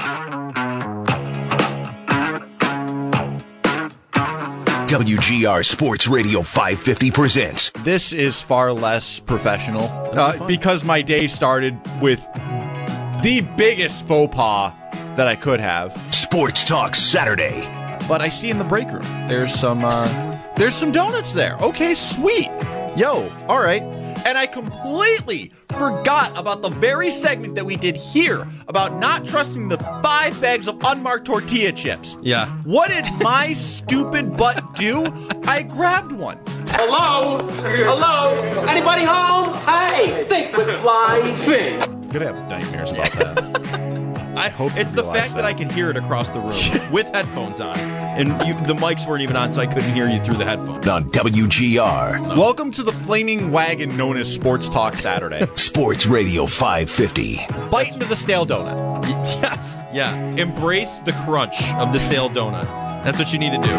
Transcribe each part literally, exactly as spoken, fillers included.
W G R Sports Radio five fifty presents. This is far less professional uh, because my day started with the biggest faux pas that I could have. Sports Talk Saturday. But I see in the break room, there's some, uh, there's some donuts there. Okay, sweet. Yo, all right. And I completely forgot about the very segment that we did here about not trusting the five bags of unmarked tortilla chips. Yeah. What did my stupid butt do? I grabbed one. Hello? Hello? Anybody home? Hey, think with fly, think. I'm gonna have nightmares about that. I hope it's the fact that. that I can hear it across the room with headphones on, and you, the mics weren't even on, so I couldn't hear you through the headphones. On W G R. No. Welcome to the flaming wagon known as Sports Talk Saturday. Sports Radio five fifty. Bite into the stale donut. Yes, yeah. Embrace the crunch of the stale donut. That's what you need to do.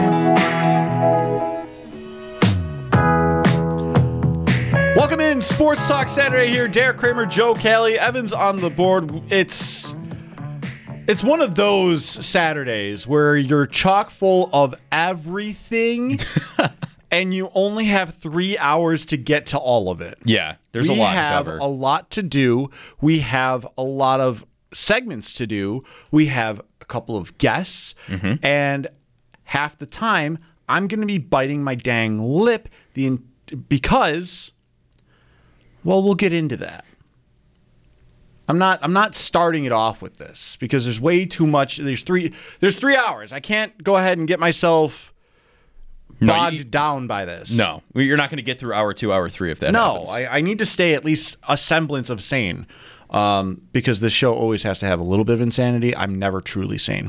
Welcome in, Sports Talk Saturday here. Derek Kramer, Joe Kelly, Evans on the board. It's it's one of those Saturdays where you're chock full of everything, and you only have three hours to get to all of it. Yeah, there's we a lot to have cover. a lot to do. We have a lot of segments to do. We have a couple of guests, Mm-hmm. and half the time I'm going to be biting my dang lip the in- because. Well, we'll get into that. I'm not I'm not starting it off with this because there's way too much. There's three there's three hours. I can't go ahead and get myself No, bogged you- down by this. No, you're not going to get through hour two, hour three if that No, happens. I, I need to stay at least a semblance of sane um, because this show always has to have a little bit of insanity. I'm never truly sane.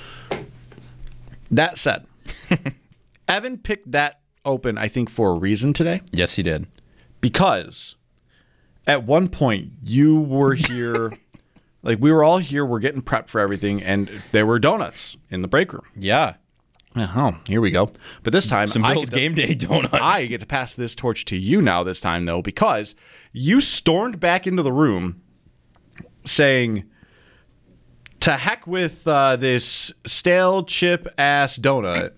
That said, Evan picked that open, I think, for a reason today. Yes, he did. Because at one point you were here, like we were all here, we're getting prepped for everything, and there were donuts in the break room. Yeah. Oh, here we go. But this time, Some I Bill's get to- game day donuts. I get to pass this torch to you now this time, though, because you stormed back into the room saying, to heck with uh, this stale chip-ass donut.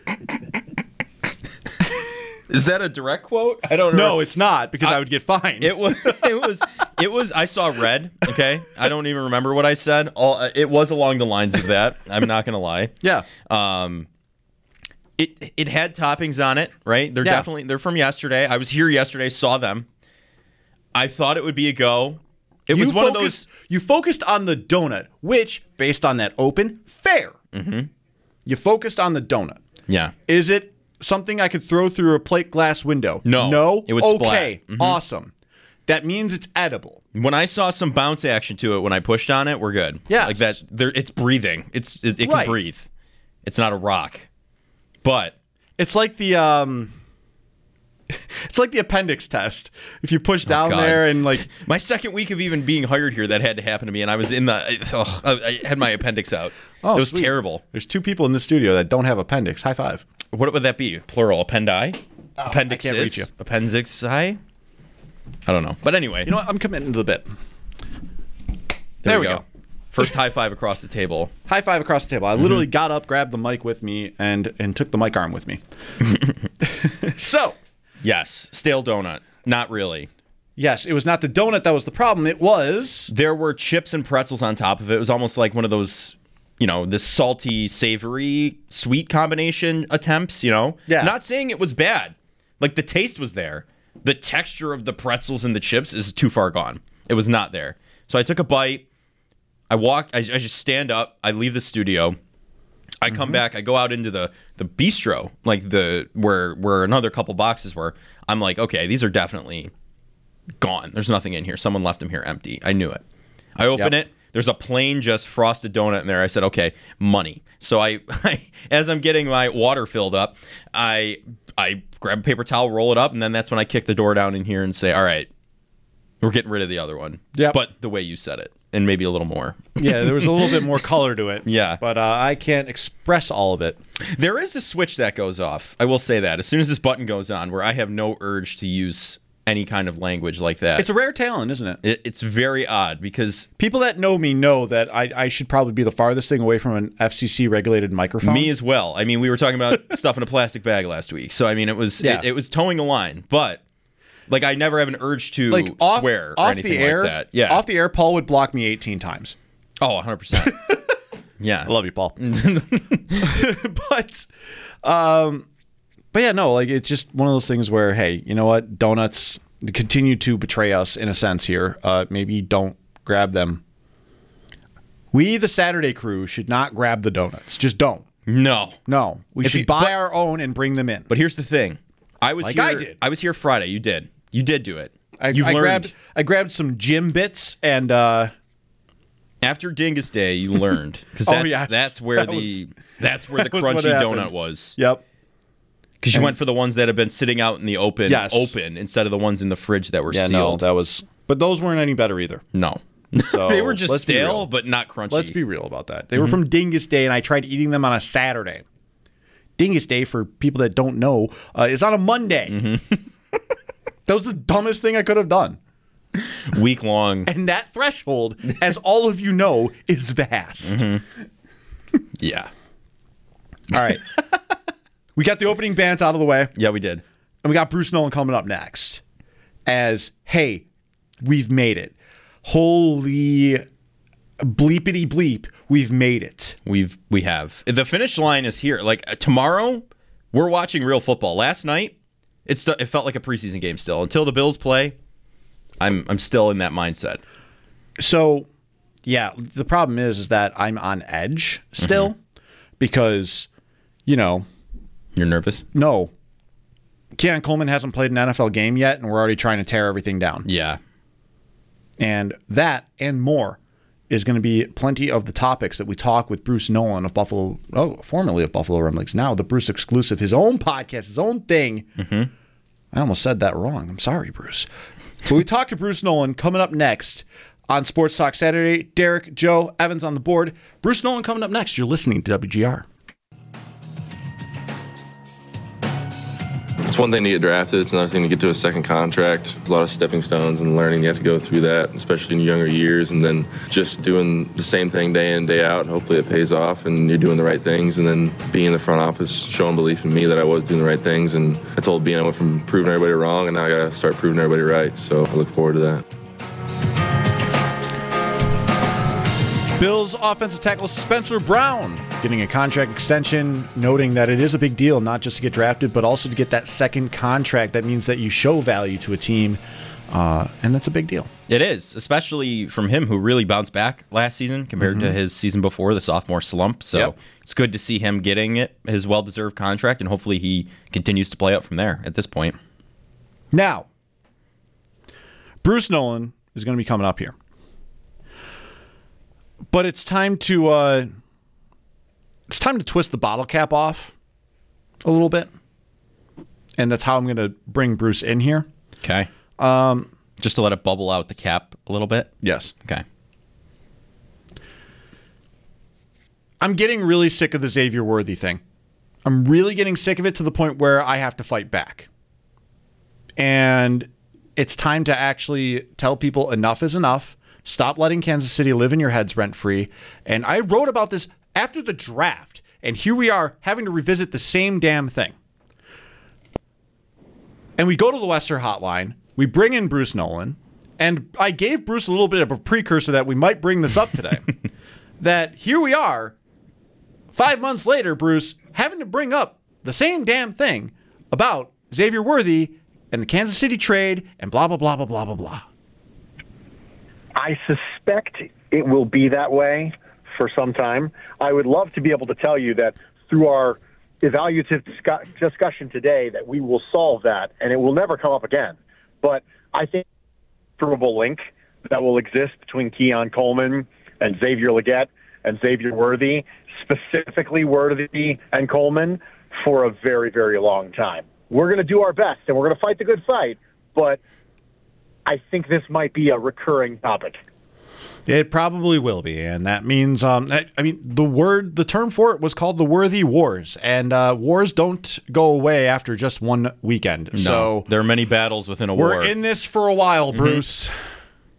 Is that a direct quote? I don't know. No, it's not, because I, I would get fined. It was. It was. It was. I saw red. Okay, I don't even remember what I said. All it was along the lines of that. I'm not gonna lie. Yeah. Um. It it had toppings on it, right? They're Yeah. definitely they're from yesterday. I was here yesterday, saw them. I thought it would be a go. It you was one focused, of those. You focused on the donut, which, based on that open, fair. Mm-hmm. You focused on the donut. Yeah. Is it something I could throw through a plate glass window? No. No? It would okay. splat. Mhm. Awesome. That means it's edible. When I saw some bounce action to it when I pushed on it, we're good. Yes. Like that. There, it's breathing. It's it, it can Right. breathe. It's not a rock. But It's like the um it's like the appendix test. If you push down God. there and like my second week of even being hired here, that had to happen to me, and I was in the. Oh, I I had my appendix out. Oh, it was sweet. terrible. There's two people in the studio that don't have appendix. High five. What would that be? Plural. Appendi? Appendix. I can't reach you. Appendix. I don't know. But anyway. You know what? I'm committing to the bit. there, there we we go. go. First high five across the table. High five across the table. I literally got up, grabbed the mic with me, and and took the mic arm with me. So, Yes. Stale donut. Not really. yes, it was not the donut that was the problem. It was There were chips and pretzels on top of it. It was almost like one of those, you know, this salty, savory, sweet combination attempts, you know? Yeah. Not saying it was bad. Like, the taste was there. The texture of the pretzels and the chips is too far gone. It was not there. So I took a bite. I walk, I, I just stand up. I leave the studio. I come back. I go out into the, the bistro, like the where where another couple boxes were. I'm like, okay, these are definitely gone. There's nothing in here. Someone left them here empty. I knew it. I open Yep. it. There's a plain, just frosted donut in there. I said, okay, money. So I, I, as I'm getting my water filled up, I I grab a paper towel, roll it up, and then that's when I kick the door down in here and say, all right, we're getting rid of the other one. Yep. But the way you said it, and maybe a little more. yeah, there was a little bit more color to it. Yeah. But uh, I can't express all of it. There is a switch that goes off. I will say that. As soon as this button goes on, where I have no urge to use any kind of language like that. It's a rare talent, isn't it? It, it's very odd because People that know me know that I, I should probably be the farthest thing away from an F C C-regulated microphone. me as well. I mean, we were talking about stuff in a plastic bag last week, so I mean, it was Yeah. it, it was towing a line, but like I never have an urge to like off, swear or off anything the air, like that. Yeah. Off the air, Paul would block me eighteen times. Oh, one hundred percent. Yeah. I love you, Paul. but, um, but yeah, no, like it's just one of those things where, hey, you know what? Donuts continue to betray us in a sense here. Uh, maybe don't grab them. We, the Saturday crew, should not grab the donuts. Just don't. No. No, we If should you- buy but- our own and bring them in. But here's the thing. I was Like here I did. I was here Friday. You did. You did do it. I, You've I learned. grabbed I grabbed some gym bits and uh, After Dingus Day, you learned because Oh, that's, yes. that's where That the that's where the that was what crunchy happened. donut was. yep. Because you went for the ones that have been sitting out in the open, Yes. open instead of the ones in the fridge that were Yeah, no, sealed. that was. But those weren't any better either. No, So they were just let's be stale, real. but not crunchy. Let's be real about that. They were from Dingus Day, and I tried eating them on a Saturday. Dingus Day, for people that don't know, uh, is on a Monday. That was the dumbest thing I could have done. week long. And that threshold, as all of you know, is vast. Yeah, All right. We got the opening bands out of the way, yeah, we did. and we got Bruce Nolan coming up next as, hey, we've made it. Holy bleepity bleep, we've made it. We've we have the finish line is here. Like uh, tomorrow, we're watching real football. Last night, it's st- it felt like a preseason game still until the Bills play. I'm I'm still in that mindset. So, yeah, the problem is, is that I'm on edge still because, you know, You're nervous? no, Keon Coleman hasn't played an N F L game yet, and we're already trying to tear everything down. Yeah. And that and more is going to be plenty of the topics that we talk with Bruce Nolan of Buffalo, oh, formerly of Buffalo Rumblings, now the Bruce exclusive, his own podcast, his own thing. Mm-hmm. I almost said that wrong. I'm sorry, Bruce. So we talk to Bruce Nolan coming up next on Sports Talk Saturday. Derek, Joe, Evans on the board. Bruce Nolan coming up next. You're listening to W G R. It's one thing to get drafted. It's another thing to get to a second contract. There's a lot of stepping stones and learning you have to go through that, especially in younger years. And then just doing the same thing day in, day out. And hopefully it pays off and you're doing the right things. And then being in the front office, showing belief in me that I was doing the right things. And I told Bean I went from proving everybody wrong, and now I got to start proving everybody right. So I look forward to that. Bills offensive tackle Spencer Brown getting a contract extension, noting that it is a big deal not just to get drafted, but also to get that second contract. That means that you show value to a team, uh, and that's a big deal. It is, especially from him who really bounced back last season compared to his season before, the sophomore slump. So Yep. it's good to see him getting it, his well-deserved contract, and hopefully he continues to play up from there at this point. Now, Bruce Nolan is going to be coming up here. But it's time to uh, it's time to twist the bottle cap off a little bit, and that's how I'm going to bring Bruce in here. Okay. Um, Just to let it bubble out the cap a little bit? Yes, Okay. I'm getting really sick of the Xavier Worthy thing. I'm really getting sick of it to the point where I have to fight back, and it's time to actually tell people enough is enough. Stop letting Kansas City live in your heads rent-free. And I wrote about this after the draft, and here we are having to revisit the same damn thing. And we go to the Western Hotline. We bring in Bruce Nolan. And I gave Bruce a little bit of a precursor that we might bring this up today. That here we are, five months later, Bruce, having to bring up the same damn thing about Xavier Worthy and the Kansas City trade and blah, blah, blah, blah, blah, blah, blah. I suspect it will be that way for some time. I would love to be able to tell you that through our evaluative discuss- discussion today that we will solve that and it will never come up again. But I think a provable link that will exist between Keon Coleman and Xavier Legette and Xavier Worthy, specifically Worthy and Coleman, for a very, very long time. We're going to do our best and we're going to fight the good fight, but I think this might be a recurring topic. It probably will be, and that means, um, I, I mean, the word, the term for it was called the Worthy Wars, and uh, wars don't go away after just one weekend. No, so there are many battles within a we're war. We're in this for a while, Bruce. Mm-hmm.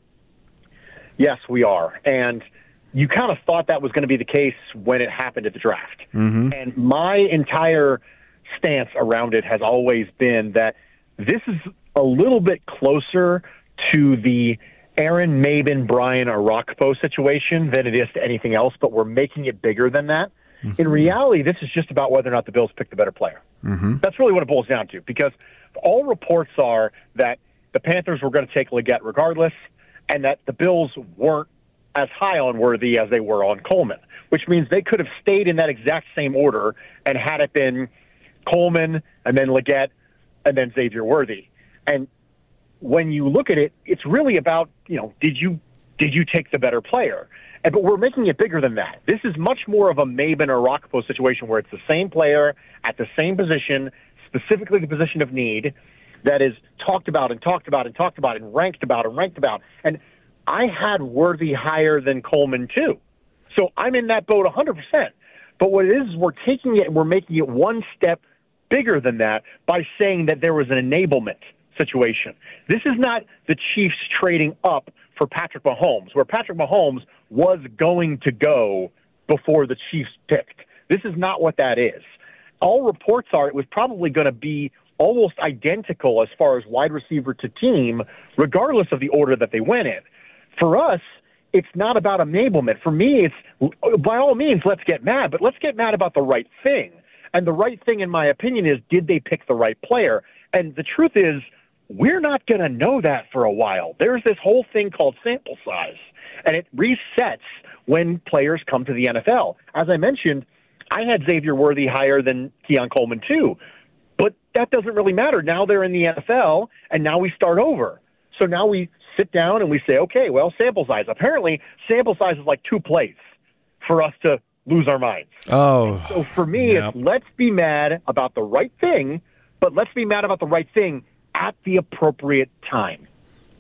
Yes, we are, and you kind of thought that was going to be the case when it happened at the draft. Mm-hmm. And my entire stance around it has always been that this is a little bit closer to the Aaron Maben, Brian Arakpo situation than it is to anything else, but we're making it bigger than that. Mm-hmm. In reality, this is just about whether or not the Bills pick the better player. Mm-hmm. That's really what it boils down to, because all reports are that the Panthers were going to take Leggett regardless, and that the Bills weren't as high on Worthy as they were on Coleman, which means they could have stayed in that exact same order and had it been Coleman and then Leggett and then Xavier Worthy. And when you look at it, it's really about, you know, did you did you take the better player? And, but we're making it bigger than that. This is much more of a Maben or Arakpo situation where it's the same player at the same position, specifically the position of need, that is talked about and talked about and talked about and ranked about and ranked about. And I had Worthy higher than Coleman too. So I'm in that boat one hundred percent. But what it is, is we're taking it and we're making it one step bigger than that by saying that there was an enablement situation. This is not the Chiefs trading up for Patrick Mahomes, where Patrick Mahomes was going to go before the Chiefs picked. This is not what that is. All reports are it was probably going to be almost identical as far as wide receiver to team, regardless of the order that they went in. For us, it's not about enablement. For me, it's, by all means, let's get mad, but let's get mad about the right thing. And the right thing, in my opinion, is did they pick the right player? And the truth is, we're not going to know that for a while. There's this whole thing called sample size, and it resets when players come to the N F L. As I mentioned, I had Xavier Worthy higher than Keon Coleman too, but that doesn't really matter. Now they're in the N F L, and now we start over. So now we sit down and we say, okay, well, sample size. Apparently, sample size is like two plays for us to lose our minds. Oh. And so for me, yep. it's let's be mad about the right thing, but let's be mad about the right thing at the appropriate time.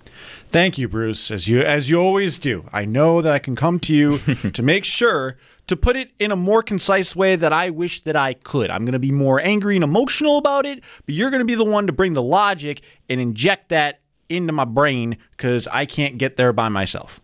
Thank you, Bruce, as you as you always do. I know that I can come to you to make sure to put it in a more concise way that I wish that I could. I'm going to be more angry and emotional about it, but you're going to be the one to bring the logic and inject that into my brain because I can't get there by myself.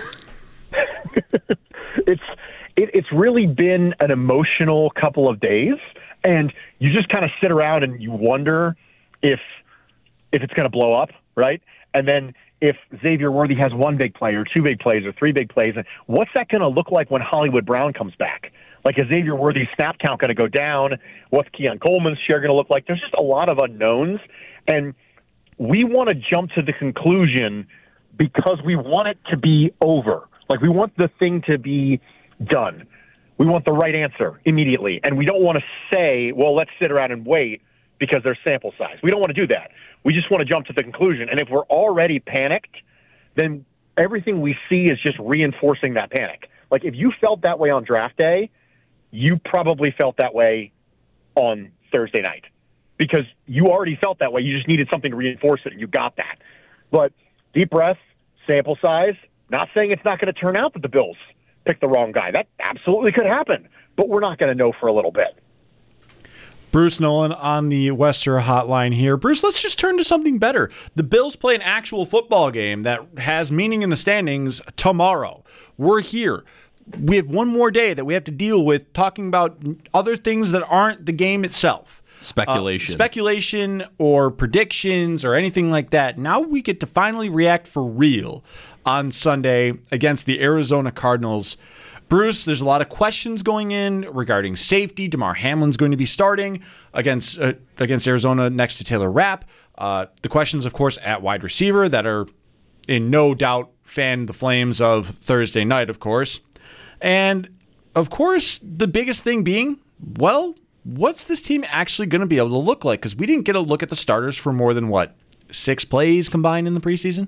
it's it, it's really been an emotional couple of days, and you just kind of sit around and you wonder if if it's going to blow up, right? And then if Xavier Worthy has one big play or two big plays or three big plays, and what's that going to look like when Hollywood Brown comes back? Like, is Xavier Worthy's snap count going to go down? What's Keon Coleman's share going to look like? There's just a lot of unknowns, and we want to jump to the conclusion because we want it to be over. Like, we want the thing to be done. We want the right answer immediately, and we don't want to say, well, let's sit around and wait because there's sample size. We don't want to do that. We just want to jump to the conclusion. And if we're already panicked, then everything we see is just reinforcing that panic. Like, if you felt that way on draft day, you probably felt that way on Thursday night because you already felt that way. You just needed something to reinforce it, and you got that. But deep breath, sample size, not saying it's not going to turn out that the Bills picked the wrong guy. That absolutely could happen, but we're not going to know for a little bit. Bruce Nolan on the Wester hotline here. Bruce, let's just turn to something better. The Bills play an actual football game that has meaning in the standings tomorrow. We're here. We have one more day that we have to deal with talking about other things that aren't the game itself. Speculation. Uh, speculation or predictions or anything like that. Now we get to finally react for real on Sunday against the Arizona Cardinals. Bruce, there's a lot of questions going in regarding safety. Damar Hamlin's going to be starting against uh, against Arizona next to Taylor Rapp. Uh, the questions, of course, at wide receiver that are in no doubt fanned the flames of Thursday night, of course. And, of course, the biggest thing being, well, what's this team actually going to be able to look like? Because we didn't get a look at the starters for more than, what, six plays combined in the preseason?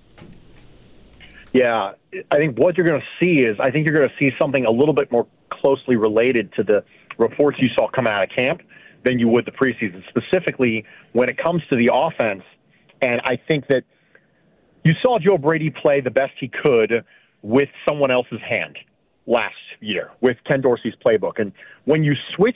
Yeah, I think what you're going to see is I think you're going to see something a little bit more closely related to the reports you saw coming out of camp than you would the preseason, specifically when it comes to the offense. And I think that you saw Joe Brady play the best he could with someone else's hand last year with Ken Dorsey's playbook. And when you switch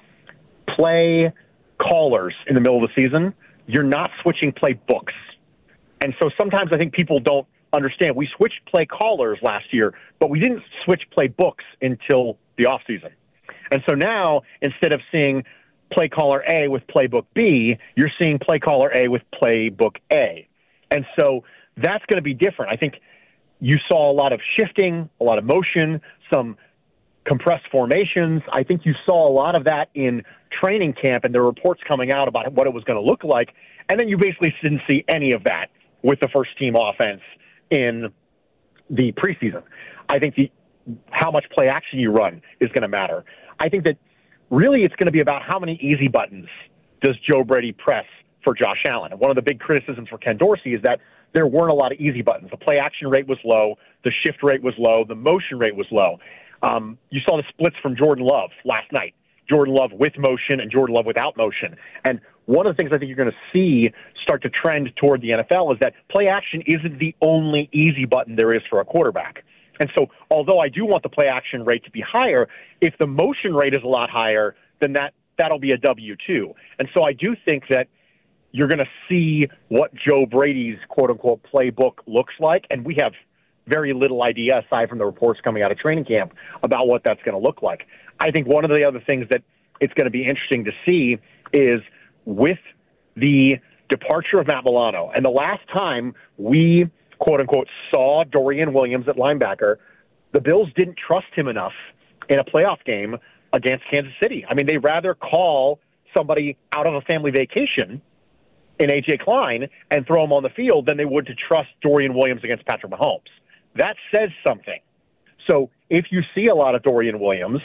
play callers in the middle of the season, you're not switching play books. And so sometimes I think people don't understand. We switched play callers last year, but we didn't switch play books until the offseason. And so now, instead of seeing play caller A with playbook B, you're seeing play caller A with playbook A. And so that's going to be different. I think you saw a lot of shifting, a lot of motion, some compressed formations. I think you saw a lot of that in training camp and the reports coming out about what it was going to look like. And then you basically didn't see any of that with the first team offense in the preseason. I think the how much play action you run is going to matter. I think that really it's going to be about how many easy buttons does Joe Brady press for Josh Allen. And one of the big criticisms for Ken Dorsey is that there weren't a lot of easy buttons. The play action rate was low. The shift rate was low. The motion rate was low. Um, you saw the splits from Jordan Love last night. Jordan Love with motion and Jordan Love without motion. And one of the things I think you're going to see start to trend toward the N F L is that play action isn't the only easy button there is for a quarterback. And so although I do want the play action rate to be higher, if the motion rate is a lot higher, then that, that'll be a W too. And so I do think that you're going to see what Joe Brady's quote-unquote playbook looks like, and we have very little idea, aside from the reports coming out of training camp, about what that's going to look like. I think one of the other things that it's going to be interesting to see is with the departure of Matt Milano, and the last time we, quote-unquote, saw Dorian Williams at linebacker, the Bills didn't trust him enough in a playoff game against Kansas City. I mean, they'd rather call somebody out of a family vacation in A J Klein and throw him on the field than they would to trust Dorian Williams against Patrick Mahomes. That says something. So if you see a lot of Dorian Williams,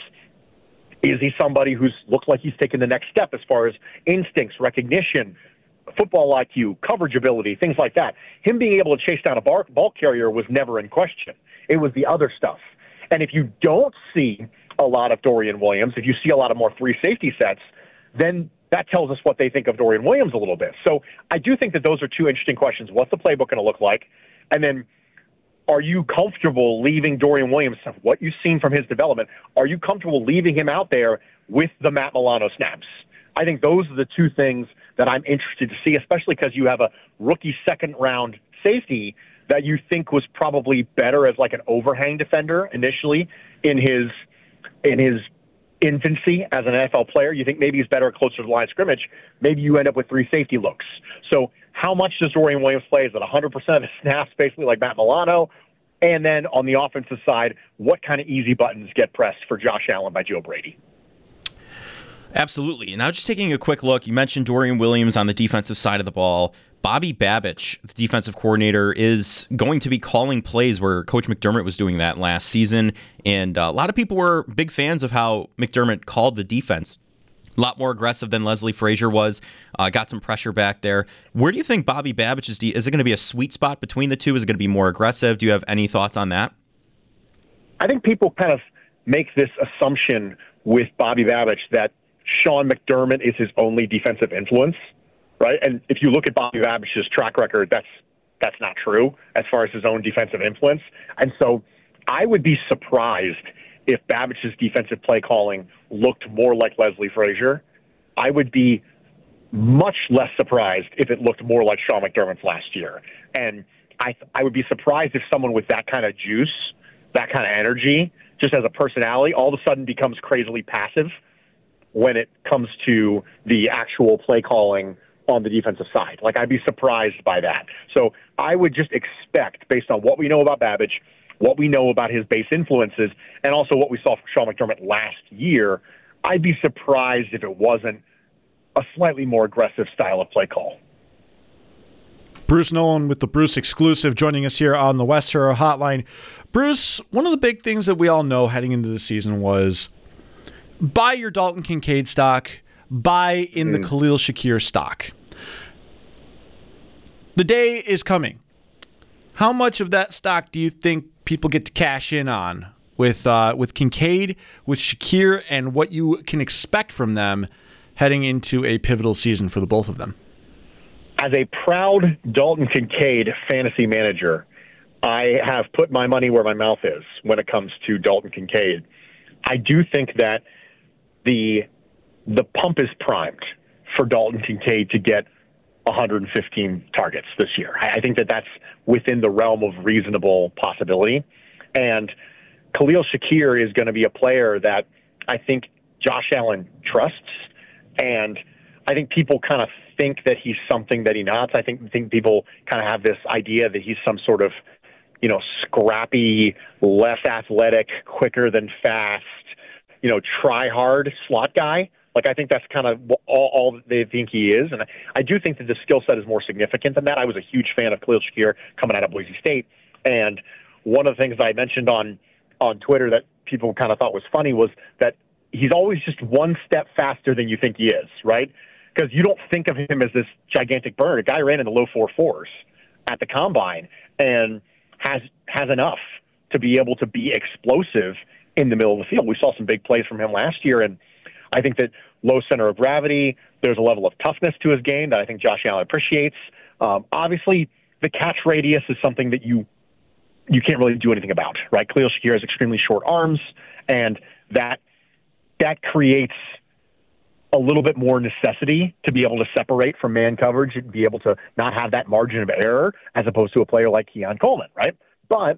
is he somebody who's looked like he's taken the next step as far as instincts, recognition, football I Q, coverage ability, things like that? Him being able to chase down a bar- ball carrier was never in question. It was the other stuff. And if you don't see a lot of Dorian Williams, if you see a lot of more three safety sets, then that tells us what they think of Dorian Williams a little bit. So I do think that those are two interesting questions. What's the playbook going to look like? And then are you comfortable leaving Dorian Williams, what you've seen from his development, are you comfortable leaving him out there with the Matt Milano snaps? I think those are the two things that I'm interested to see, especially because you have a rookie second-round safety that you think was probably better as like an overhang defender initially in his in his infancy as an N F L player. You think maybe he's better closer to the line of scrimmage. Maybe you end up with three safety looks. So how much does Dorian Williams play? Is it one hundred percent of the snaps, basically like Matt Milano? And then on the offensive side, what kind of easy buttons get pressed for Josh Allen by Joe Brady? Absolutely. Now, just taking a quick look, you mentioned Dorian Williams on the defensive side of the ball. Bobby Babich, the defensive coordinator, is going to be calling plays where Coach McDermott was doing that last season. And uh, a lot of people were big fans of how McDermott called the defense. A lot more aggressive than Leslie Frazier was. Uh, got some pressure back there. Where do you think Bobby Babich is? De- is it going to be a sweet spot between the two? Is it going to be more aggressive? Do you have any thoughts on that? I think people kind of make this assumption with Bobby Babich that Sean McDermott is his only defensive influence, right? And if you look at Bobby Babich's track record, that's that's not true as far as his own defensive influence. And so I would be surprised if Babich's defensive play calling looked more like Leslie Frazier. I would be much less surprised if it looked more like Sean McDermott's last year. And I I would be surprised if someone with that kind of juice, that kind of energy, just as a personality, all of a sudden becomes crazily passive when it comes to the actual play calling on the defensive side. Like, I'd be surprised by that. So I would just expect, based on what we know about Babich, what we know about his base influences, and also what we saw from Sean McDermott last year, I'd be surprised if it wasn't a slightly more aggressive style of play call. Bruce Nolan with the Bruce Exclusive joining us here on the West Hero Hotline. Bruce, one of the big things that we all know heading into the season was buy your Dalton Kincaid stock, buy in mm. the Khalil Shakir stock. The day is coming. How much of that stock do you think people get to cash in on with uh, with Kincaid, with Shakir, and what you can expect from them heading into a pivotal season for the both of them? As a proud Dalton Kincaid fantasy manager, I have put my money where my mouth is when it comes to Dalton Kincaid. I do think that the the pump is primed for Dalton Kincaid to get one hundred fifteen targets this year. I think that that's within the realm of reasonable possibility. And Khalil Shakir is going to be a player that I think Josh Allen trusts. And I think people kind of think that he's something that he's not. I think, think people kind of have this idea that he's some sort of, you know, scrappy, less athletic, quicker than fast, you know, try hard slot guy. Like, I think that's kind of all, all they think he is. And I, I do think that the skill set is more significant than that. I was a huge fan of Khalil Shakir coming out of Boise State. And one of the things that I mentioned on, on Twitter that people kind of thought was funny was that he's always just one step faster than you think he is, right? Because you don't think of him as this gigantic burner. A guy ran in the low four fours at the combine and has has enough to be able to be explosive in the middle of the field. We saw some big plays from him last year, and I think that low center of gravity, there's a level of toughness to his game that I think Josh Allen appreciates. Um, obviously, the catch radius is something that you you can't really do anything about, right? Khalil Shakir has extremely short arms, and that that creates a little bit more necessity to be able to separate from man coverage and be able to not have that margin of error as opposed to a player like Keon Coleman, right? But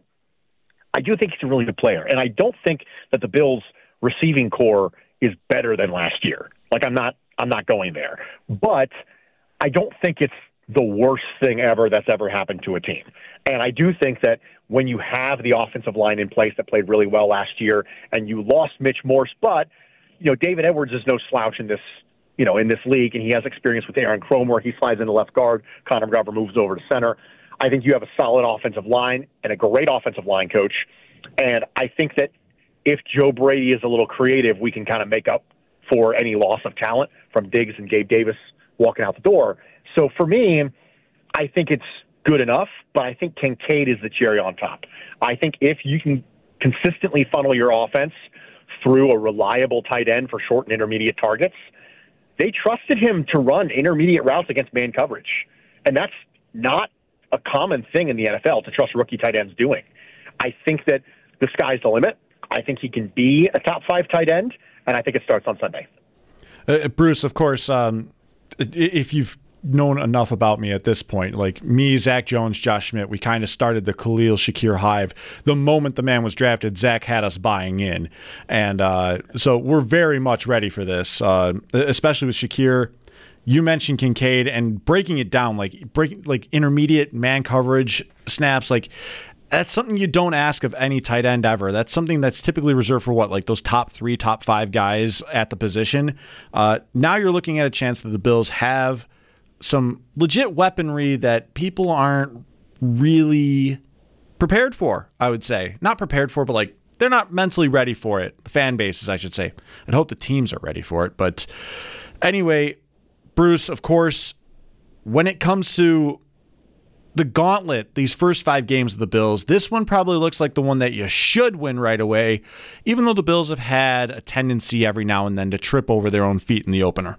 I do think he's a really good player, and I don't think that the Bills' receiving core is better than last year. Like, I'm not I'm not going there. But I don't think it's the worst thing ever that's ever happened to a team. And I do think that when you have the offensive line in place that played really well last year and you lost Mitch Morse, but you know, David Edwards is no slouch in this, you know, in this league, and he has experience with Aaron Cromer. He slides into left guard. Connor McGovern moves over to center. I think you have a solid offensive line and a great offensive line coach. And I think that if Joe Brady is a little creative, we can kind of make up for any loss of talent from Diggs and Gabe Davis walking out the door. So for me, I think it's good enough, but I think Kincaid is the cherry on top. I think if you can consistently funnel your offense through a reliable tight end for short and intermediate targets, they trusted him to run intermediate routes against man coverage. And that's not a common thing in the N F L to trust rookie tight ends doing. I think that the sky's the limit. I think he can be a top five tight end, and I think it starts on Sunday. Uh, Bruce, of course, um, if you've known enough about me at this point, like me, Zach Jones, Josh Schmidt, we kind of started the Khalil Shakir hive. The moment the man was drafted, Zach had us buying in. And uh, so we're very much ready for this, uh, especially with Shakir. You mentioned Kincaid and breaking it down, like breaking like intermediate man coverage snaps, like that's something you don't ask of any tight end ever. That's something that's typically reserved for what, like those top three, top five guys at the position. Uh, now you're looking at a chance that the Bills have some legit weaponry that people aren't really prepared for, I would say. Not prepared for, but like they're not mentally ready for it. The fan bases, I should say. I'd hope the teams are ready for it. But anyway, Bruce, of course, when it comes to the gauntlet, these first five games of the Bills, this one probably looks like the one that you should win right away, even though the Bills have had a tendency every now and then to trip over their own feet in the opener.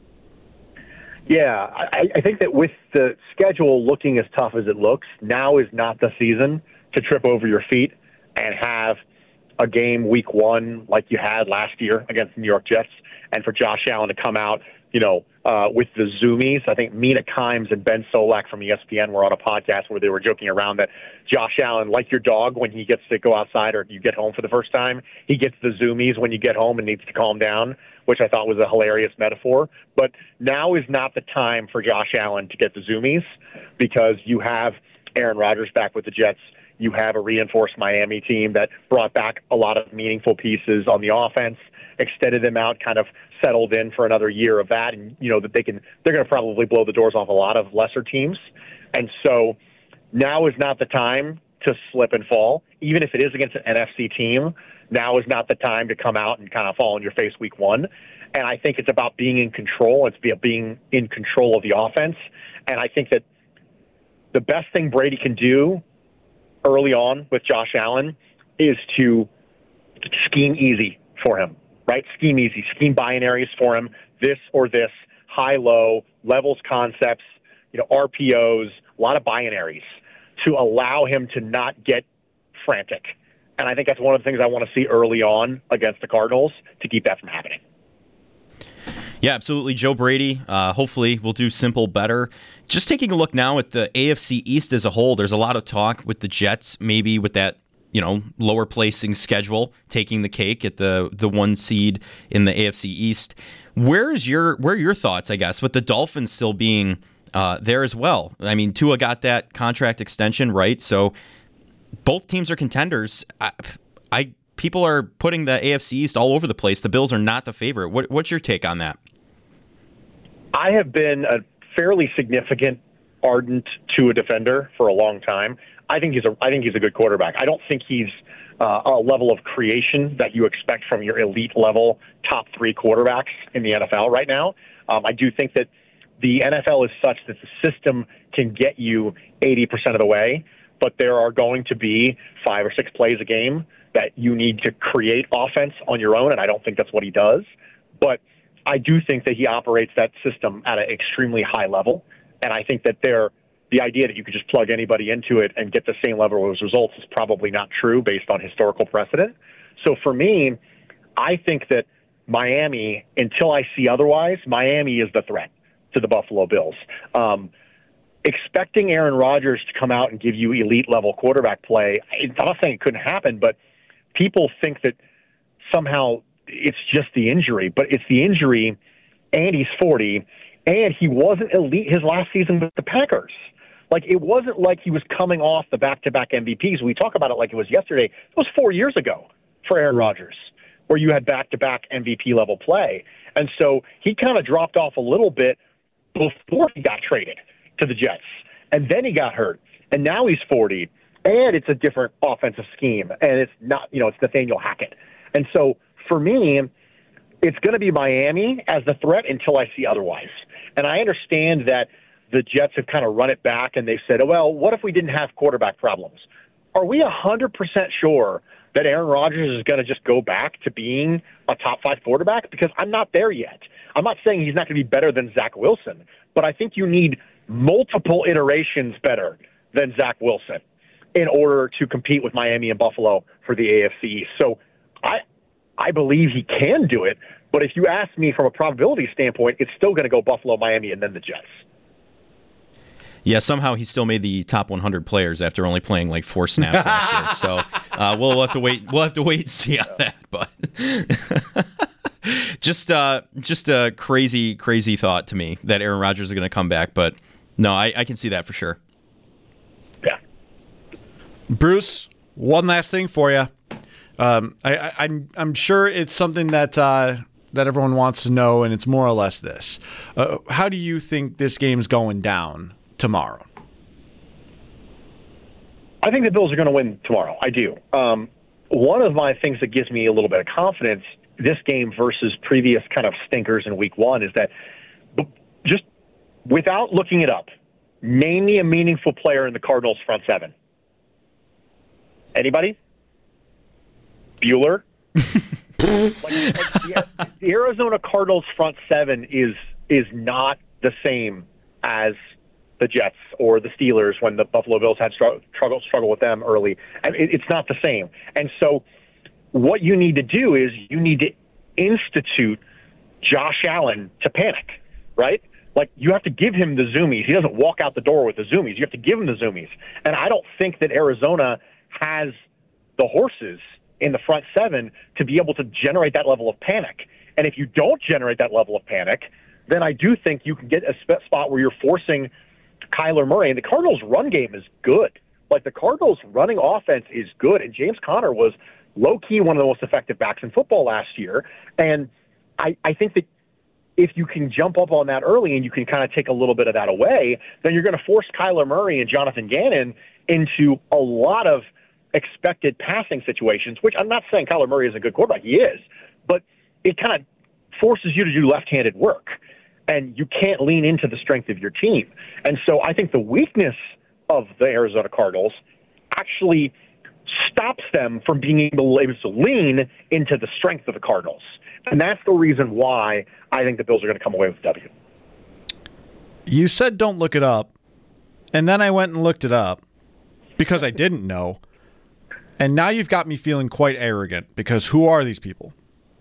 Yeah, I, I think that with the schedule looking as tough as it looks, now is not the season to trip over your feet and have a game week one like you had last year against the New York Jets, and for Josh Allen to come out, you know, uh, with the zoomies. I think Mina Kimes and Ben Solak from E S P N were on a podcast where they were joking around that Josh Allen, like your dog when he gets to go outside or you get home for the first time, he gets the zoomies when you get home and needs to calm down, which I thought was a hilarious metaphor. But now is not the time for Josh Allen to get the zoomies because you have Aaron Rodgers back with the Jets. You have a reinforced Miami team that brought back a lot of meaningful pieces on the offense, extended them out, kind of settled in for another year of that. And, you know, that they can, they're going to probably blow the doors off a lot of lesser teams. And so now is not the time to slip and fall. Even if it is against an N F C team, now is not the time to come out and kind of fall on your face week one. And I think it's about being in control. It's about being in control of the offense. And I think that the best thing Brady can do early on with Josh Allen is to scheme easy for him, right? Scheme easy, scheme binaries for him, this or this, high, low, levels, concepts, you know, R P Os, a lot of binaries to allow him to not get frantic. And I think that's one of the things I want to see early on against the Cardinals to keep that from happening. Yeah, absolutely. Joe Brady, uh, hopefully, will do simple better. Just taking a look now at the A F C East as a whole, there's a lot of talk with the Jets, maybe with that, you know, lower placing schedule, taking the cake at the the one seed in the A F C East. Where's your where are your thoughts, I guess, with the Dolphins still being uh, there as well? I mean, Tua got that contract extension, right? So both teams are contenders. I, I people are putting the A F C East all over the place. The Bills are not the favorite. What, what's your take on that? I have been a fairly significant, ardent Tua defender for a long time. I think he's a I think he's a good quarterback. I don't think he's uh, a level of creation that you expect from your elite level top three quarterbacks in the N F L right now. Um, I do think that the N F L is such that the system can get you eighty percent of the way, but there are going to be five or six plays a game that you need to create offense on your own, and I don't think that's what he does. But I do think that he operates that system at an extremely high level, and I think that there, the idea that you could just plug anybody into it and get the same level of results is probably not true based on historical precedent. So for me, I think that Miami, until I see otherwise, Miami is the threat to the Buffalo Bills. Um, expecting Aaron Rodgers to come out and give you elite-level quarterback play, I'm not saying it couldn't happen, but people think that somehow it's just the injury. But it's the injury, and he's forty, and he wasn't elite his last season with the Packers. Like, it wasn't like he was coming off the back-to-back M V Ps. We talk about it like it was yesterday. It was four years ago for Aaron Rodgers, where you had back-to-back M V P-level play. And so he kind of dropped off a little bit before he got traded to the Jets. And then he got hurt. And now he's forty. And it's a different offensive scheme. And it's not, you know, it's Nathaniel Hackett. And so for me, it's going to be Miami as the threat until I see otherwise. And I understand that the Jets have kind of run it back and they've said, well, what if we didn't have quarterback problems? Are we one hundred percent sure that Aaron Rodgers is going to just go back to being a top five quarterback? Because I'm not there yet. I'm not saying he's not going to be better than Zach Wilson, but I think you need multiple iterations better than Zach Wilson in order to compete with Miami and Buffalo for the A F C East. So I I believe he can do it, but if you ask me from a probability standpoint, it's still going to go Buffalo, Miami, and then the Jets. Yeah, somehow he still made the top one hundred players after only playing like four snaps last year. So uh, we'll have to wait. We'll have to wait and see on that. But just, uh, just a crazy, crazy thought to me that Aaron Rodgers is going to come back. But no, I, I can see that for sure. Yeah. Bruce, one last thing for you. Um, I, I, I'm I'm sure it's something that uh, that everyone wants to know, and it's more or less this: uh, how do you think this game's going down tomorrow? I think the Bills are going to win tomorrow. I do. Um, one of my things that gives me a little bit of confidence this game versus previous kind of stinkers in week one is that just without looking it up, name me a meaningful player in the Cardinals front seven. Anybody? Bueller? like, like the, the Arizona Cardinals front seven is is not the same as the Jets or the Steelers when the Buffalo Bills had struggle struggle, struggle with them early. I mean, it, it's not the same. And so what you need to do is you need to institute Josh Allen to panic, right? Like, you have to give him the zoomies. He doesn't walk out the door with the zoomies. You have to give him the zoomies. And I don't think that Arizona has the horses in the front seven to be able to generate that level of panic. And if you don't generate that level of panic, then I do think you can get a sp- spot where you're forcing Kyler Murray. And the Cardinals' run game is good. Like, the Cardinals' running offense is good. And James Conner was low-key one of the most effective backs in football last year. And I, I think that if you can jump up on that early and you can kind of take a little bit of that away, then you're going to force Kyler Murray and Jonathan Gannon into a lot of expected passing situations, which I'm not saying Kyler Murray is a good quarterback. He is. But it kind of forces you to do left-handed work. And you can't lean into the strength of your team. And so I think the weakness of the Arizona Cardinals actually stops them from being able to lean into the strength of the Cardinals. And that's the reason why I think the Bills are going to come away with a W. You said don't look it up, and then I went and looked it up, because I didn't know. And now you've got me feeling quite arrogant because who are these people?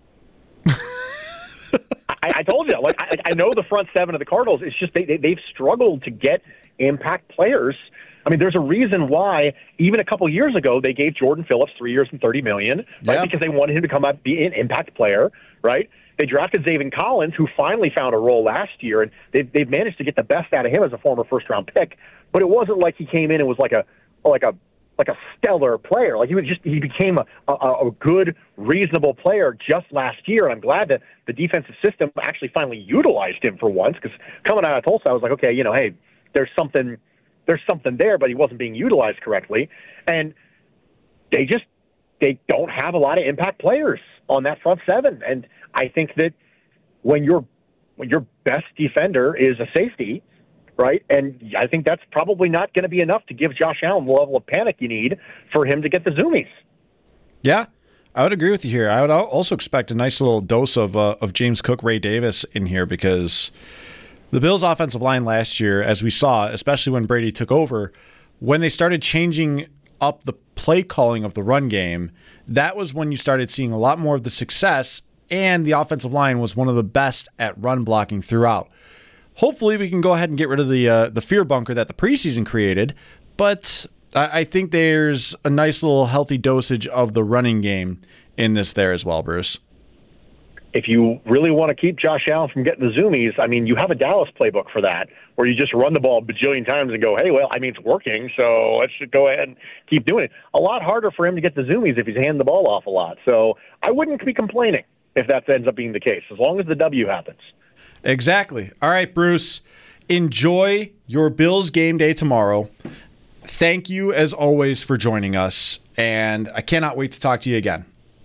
I, I told you, like I, I know the front seven of the Cardinals. It's just they, they they've struggled to get impact players. I mean, there's a reason why even a couple years ago they gave Jordan Phillips three years and thirty million, right? Yeah. Because they wanted him to come up be an impact player, right? They drafted Zaven Collins, who finally found a role last year, and they've they've managed to get the best out of him as a former first round pick. But it wasn't like he came in and was like a like a like a stellar player. Like he was just he became a, a, a good, reasonable player just last year. And I'm glad that the defensive system actually finally utilized him for once, because coming out of Tulsa, I was like, okay, you know, hey, there's something there's something there, but he wasn't being utilized correctly. And they just they don't have a lot of impact players on that front seven. And I think that when your when your best defender is a safety, right? And I think that's probably not going to be enough to give Josh Allen the level of panic you need for him to get the zoomies. Yeah, I would agree with you here. I would al- also expect a nice little dose of uh, of James Cook, Ray Davis in here, because the Bills' offensive line last year, as we saw, especially when Brady took over, when they started changing up the play calling of the run game, that was when you started seeing a lot more of the success, and the offensive line was one of the best at run blocking throughout. Hopefully we can go ahead and get rid of the uh, the fear bunker that the preseason created, but I, I think there's a nice little healthy dosage of the running game in this there as well, Bruce. If you really want to keep Josh Allen from getting the zoomies, I mean, you have a Dallas playbook for that, where you just run the ball a bajillion times and go, hey, well, I mean, it's working, so let's just go ahead and keep doing it. A lot harder for him to get the zoomies if he's handing the ball off a lot. So I wouldn't be complaining if that ends up being the case, as long as the W happens. Exactly. All right, Bruce. Enjoy your Bills game day tomorrow. Thank you, as always, for joining us, and I cannot wait to talk to you again.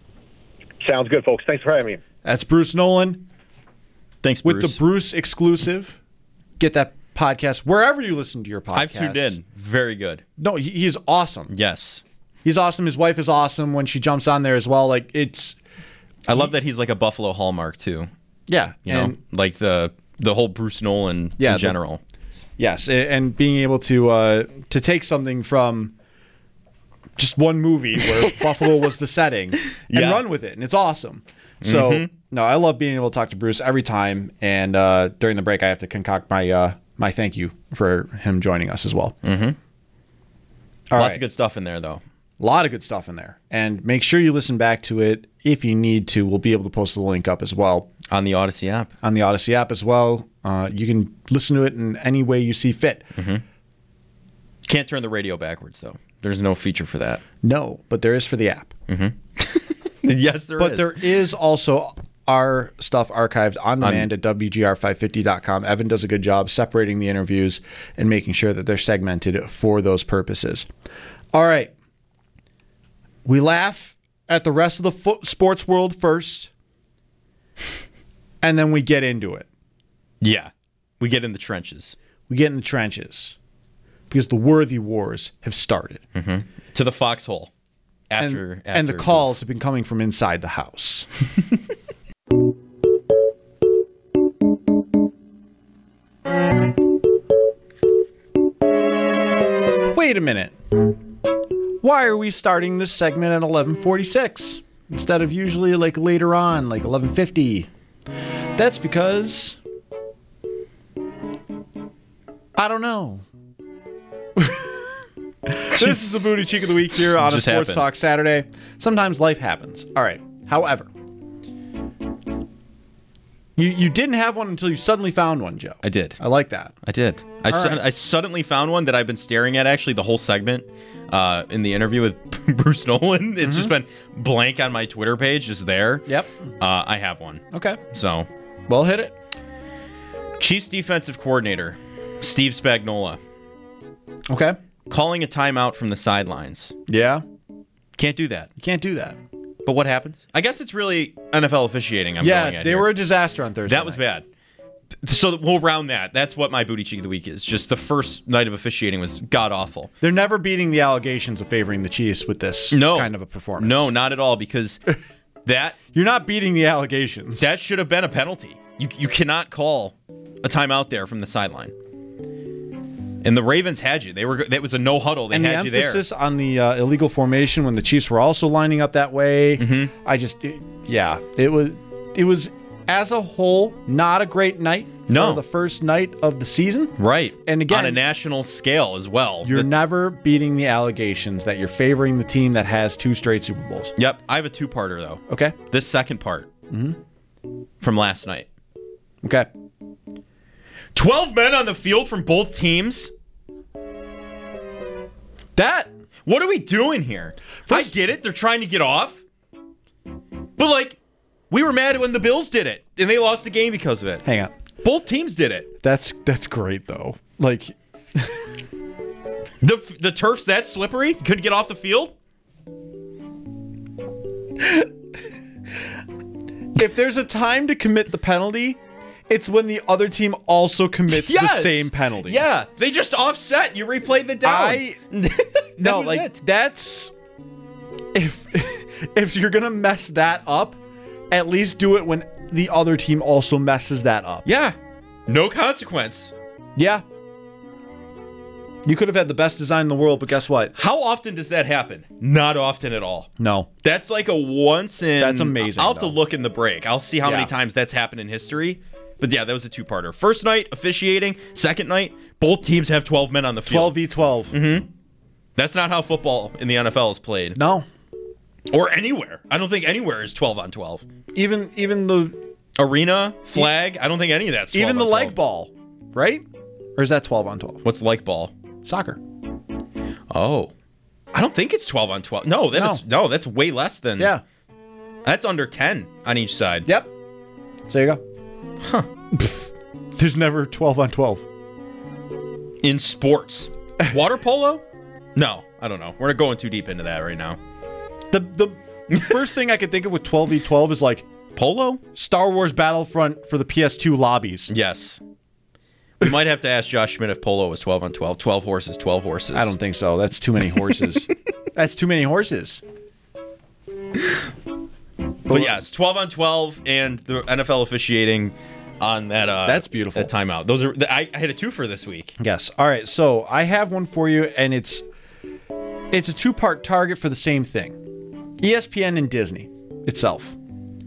Sounds good, folks. Thanks for having me. That's Bruce Nolan. Thanks, Bruce. With the Bruce exclusive. Get that podcast wherever you listen to your podcast. I've tuned in. Very good. No, he, he's awesome. Yes. He's awesome. His wife is awesome when she jumps on there as well. Like, it's... I love that he's like a Buffalo Hallmark, too. Yeah. You and, know, like the the whole Bruce Nolan yeah, in the, general. Yes, and being able to uh, to take something from just one movie where Buffalo was the setting and Yeah. run with it, and it's awesome. So, Mm-hmm. no, I love being able to talk to Bruce every time, and uh, during the break I have to concoct my uh, my thank you for him joining us as well. Mm-hmm. All Lots right. of good stuff in there, though. A lot of good stuff in there. And make sure you listen back to it if you need to. We'll be able to post the link up as well. On the Odyssey app. On the Odyssey app as well. Uh, you can listen to it in any way you see fit. Mm-hmm. Can't turn the radio backwards, though. There's no feature for that. No, but there is for the app. Yes, there but is. there is also our stuff archived on demand at W G R five fifty dot com. Evan does a good job separating the interviews and making sure that they're segmented for those purposes. All right. We laugh at the rest of the fo- sports world first, and then we get into it. Yeah. We get in the trenches. We get in the trenches because the worthy wars have started. Mm-hmm. To the foxhole. After, and, after and the calls have been coming from inside the house. Wait a minute. Why are we starting this segment at eleven forty-six instead of usually like later on, like eleven fifty? That's because I don't know. This is the Booty Cheek of the Week here on a Just Sports happened. Talk Saturday. Sometimes life happens. All right. However, you you didn't have one until you suddenly found one, Joe. I did. I like that. I did. I, All su- right. I suddenly found one that I've been staring at actually the whole segment uh, in the interview with Bruce Nolan. It's just been blank on my Twitter page, just there. Yep. Uh, I have one. Okay. So, Well, hit it. Chiefs defensive coordinator Steve Spagnuolo Okay. calling a timeout from the sidelines. Yeah. Can't do that. You can't do that. But what happens? I guess it's really N F L officiating I'm yeah, going at they here. were a disaster on Thursday. That was night. bad. So we'll round that. That's what my Booty Cheek of the Week is. Just the first night of officiating was god-awful. They're never beating the allegations of favoring the Chiefs with this No. kind of a performance. No, not at all, because that You're not beating the allegations. that should have been a penalty. You you cannot call a timeout there from the sideline. And the Ravens had you. They were. That was a no huddle. They and had the you there. emphasis on the uh, illegal formation when the Chiefs were also lining up that way. Mm-hmm. I just, it- yeah, it was, it was as a whole not a great night. No. For the first night of the season. Right. And again, on a national scale as well. You're The- never beating the allegations that you're favoring the team that has two straight Super Bowls. Yep. I have a two-parter though. Okay. This second part Mm-hmm. from last night. Okay. twelve men on the field from both teams. That. What are we doing here? First- I get it. They're trying to get off. But, like, we were mad when the Bills did it, and they lost the game because of it. Hang on. Both teams did it. That's that's great though. Like, The the turf's that slippery? You couldn't get off the field? if there's a time to commit the penalty, it's when the other team also commits the same penalty. Yeah. They just offset. You replayed the down. I That no, was like it. that's if if you're gonna mess that up, at least do it when the other team also messes that up. Yeah. No consequence. Yeah. You could have had the best design in the world, but guess what? How often does that happen? Not often at all. No. That's like a once in. That's amazing, I'll have though. to look in the break. I'll see how Yeah. many times that's happened in history. But yeah, that was a two-parter. First night, officiating. Second night, both teams have twelve men on the field. twelve v twelve. Mm-hmm. That's not how football in the N F L is played. No. Or anywhere. I don't think anywhere is twelve on twelve. Even even the Arena, flag, I don't think any of that's twelve even the on leg twelve. ball, right? Or is that twelve on twelve? What's like ball? Soccer. Oh. I don't think it's twelve on twelve. No, that No. is no, that's way less than. Yeah. That's under ten on each side. Yep. So there you go. Huh. There's never twelve on twelve. In sports. Water polo? No, I don't know. We're not going too deep into that right now. The the first thing I could think of with twelve v twelve is like Polo? Star Wars Battlefront for the P S two lobbies. Yes. We might have to ask Josh Schmidt if polo was twelve on twelve. twelve horses, twelve horses. I don't think so. That's too many horses. That's too many horses. But yes, twelve on twelve and the N F L officiating on that uh That's beautiful. that timeout. Those are I, I had a two for this week. Yes. All right. So I have one for you, and it's it's a two-part target for the same thing. E S P N and Disney itself.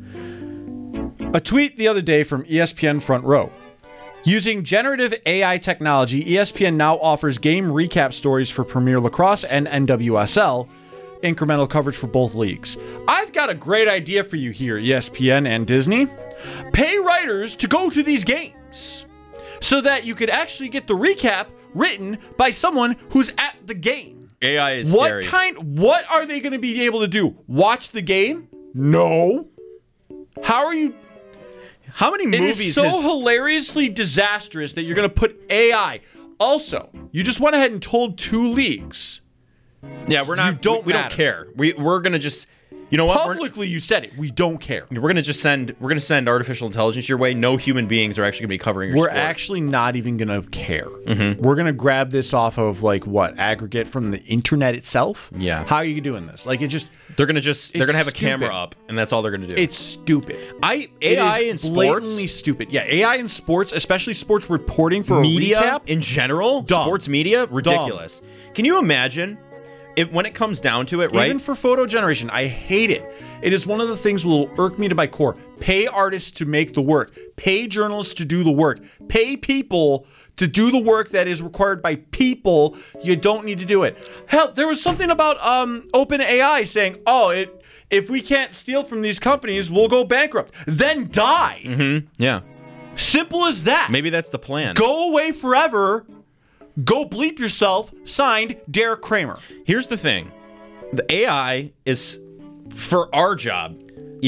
A tweet the other day from E S P N Front Row. Using generative A I technology, E S P N now offers game recap stories for Premier Lacrosse and N W S L, incremental coverage for both leagues. I've got a great idea for you here, E S P N and Disney. Pay writers to go to these games so that you could actually get the recap written by someone who's at the game. A I is What scary. kind what are they going to be able to do? Watch the game? No. How are you How many It movies is so has- hilariously disastrous that you're going to put A I. Also, you just went ahead and told two leagues. Yeah, we're not You don't we, we don't matter. care. We we're going to just You know what? We're- Publicly, you said it. We don't care. We're gonna just send we're gonna send artificial intelligence your way. No human beings are actually gonna be covering your We're sport. actually not even going to care. Mm-hmm. We're going to grab this off of, like, what? Aggregate from the internet itself? Yeah. How are you doing this? Like, it just, They're gonna just they're It's gonna have a camera stupid. up, and that's all they're gonna do. it's stupid. I It A I is in blatantly sports, stupid. Yeah, A I in sports, especially sports reporting for media a recap. in general, Dumb. sports media, ridiculous. Can you imagine if when it comes down to it, right? Even for photo generation, I hate it. It is one of the things that will irk me to my core. Pay artists to make the work. Pay journalists to do the work. Pay people to do the work that is required by people. You don't need to do it. Hell, there was something about um, OpenAI saying, oh, it, if we can't steal from these companies, we'll go bankrupt. Then die. Mm-hmm. Yeah, Simple as that. maybe that's the plan. Go away forever. Go bleep yourself. Signed, Derek Kramer. Here's the thing: the A I is for our job,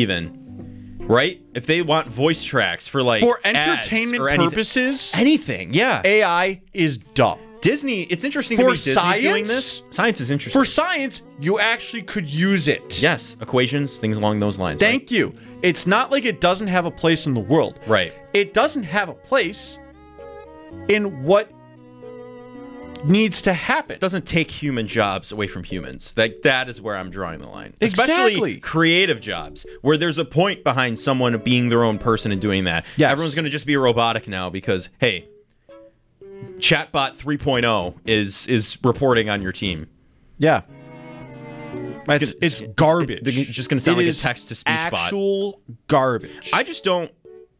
even right. If they want voice tracks for like For ads entertainment or anything- purposes, anything, yeah. A I is dumb. Disney. It's interesting For to me. Disney's doing science? this. Science is interesting. For science, you actually could use it. yes, equations, things along those lines. Thank you. It's not like it doesn't have a place in the world. Right. It doesn't have a place in what needs to happen. It doesn't take human jobs away from humans. That that is where I'm drawing the line. Exactly. Especially creative jobs, where there's a point behind someone being their own person and doing that. Yes. Everyone's going to just be robotic now because, hey, Chatbot three point oh is is reporting on your team. Yeah. It's, gonna- it's it's- garbage. it's just gonna sound It like a is text-to-speech bot. Actual garbage. I just don't.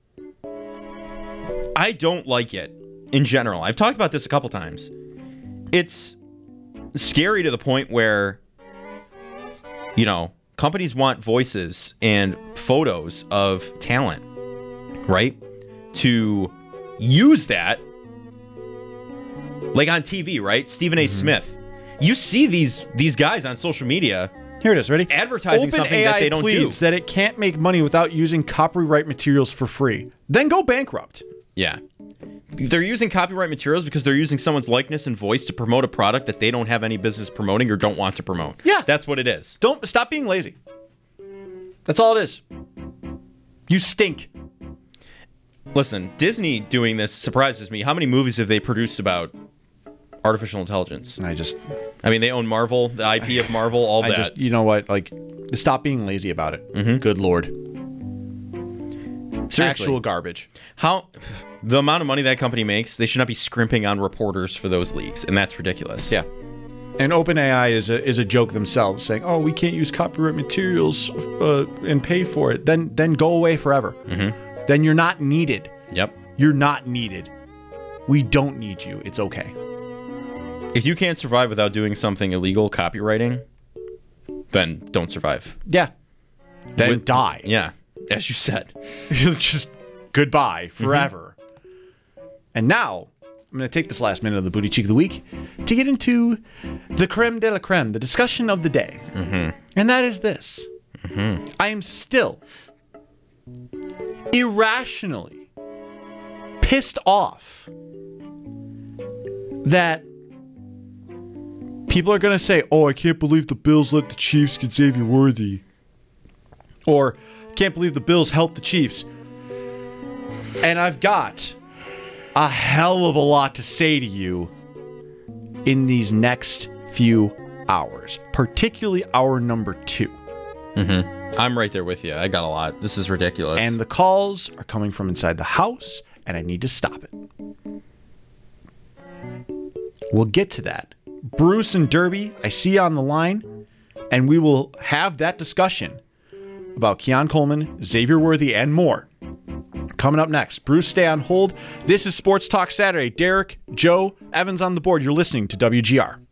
I don't like it in general. I've talked about this a couple times. It's scary to the point where, you know, companies want voices and photos of talent, right? To use that, like on T V, right? Stephen A. Smith. You see these these guys on social media. Here it is. Ready? Advertising something that they don't do. pleads that it can't make money without using copyright materials for free. Then go bankrupt. Yeah. They're using copyright materials because they're using someone's likeness and voice to promote a product that they don't have any business promoting or don't want to promote. Yeah. That's what it is. Don't stop being lazy. That's all it is. You stink. Listen, Disney doing this surprises me. How many movies have they produced about artificial intelligence? I just, I mean, they own Marvel, the I P of Marvel, all I that. just, you know what? Like, stop being lazy about it. Mm-hmm. Good Lord. Seriously. Actual garbage. How the amount of money that company makes, they should not be scrimping on reporters for those leagues, and that's ridiculous. Yeah. And OpenAI is a is a joke themselves, saying, "Oh, we can't use copyright materials uh, and pay for it." Then then go away forever. Mm-hmm. Then you're not needed. Yep. You're not needed. We don't need you. It's okay. If you can't survive without doing something illegal, copywriting, then don't survive. Yeah. Then With- die. Yeah, as you said. Just goodbye forever. And now I'm going to take this last minute of the Booty Cheek of the Week to get into the creme de la creme, the discussion of the day. Mm-hmm. And that is this. Mm-hmm. I am still irrationally pissed off that people are going to say, "Oh, I can't believe the Bills let the Chiefs get Xavier Worthy." Or, "Can't believe the Bills helped the Chiefs." And I've got a hell of a lot to say to you in these next few hours, particularly hour number two. Mm-hmm. I'm right there with you. I got a lot. This is ridiculous. And the calls are coming from inside the house, and I need to stop it. We'll get to that. Bruce and Derby, I see you on the line, and we will have that discussion about Keon Coleman, Xavier Worthy, and more. Coming up next. Bruce, stay on hold. This is Sports Talk Saturday. Derek, Joe, Evans on the board. You're listening to W G R.